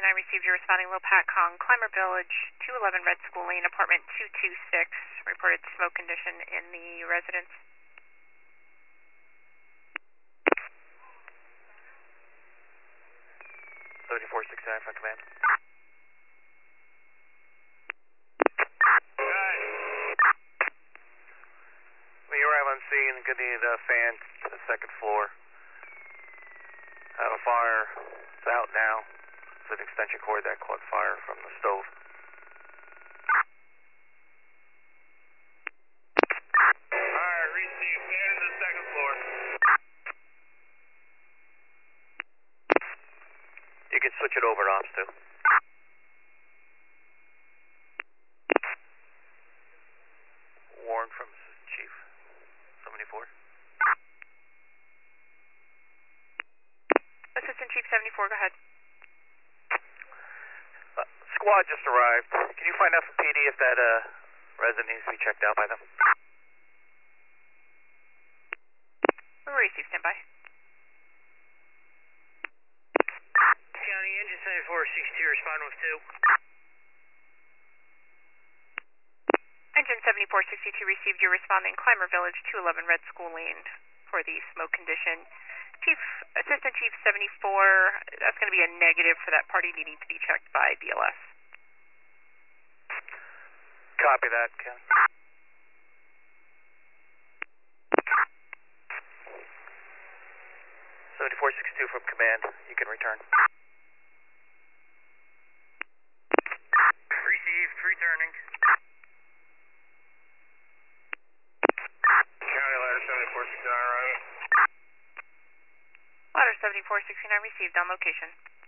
received your responding low PATCON, Climber Village, 211 Red School Lane, apartment 226. Reported smoke condition in the residence. $7469 from command. When you arrive on scene, good need a fan to the second floor. Have a fire. It's out now. It's an extension cord that caught fire from the stove. Alright, receive. Fan to the second floor. You can switch it over to ops too. Warren from Chief 74. Assistant Chief 74, go ahead. Squad just arrived. Can you find out from PD if that resident needs to be checked out by them? We'll receive standby. County Engine 7462, respond with 2. Engine 7462 received your responding Climber Village, 211 Red School Lane for the smoke condition. Assistant Chief 74, that's going to be a negative for that party needing to be checked by BLS. Copy that, Ken. $7462 from command. You can return. Received, returning. County ladder 7469 arriving. Ladder 7469 received on location.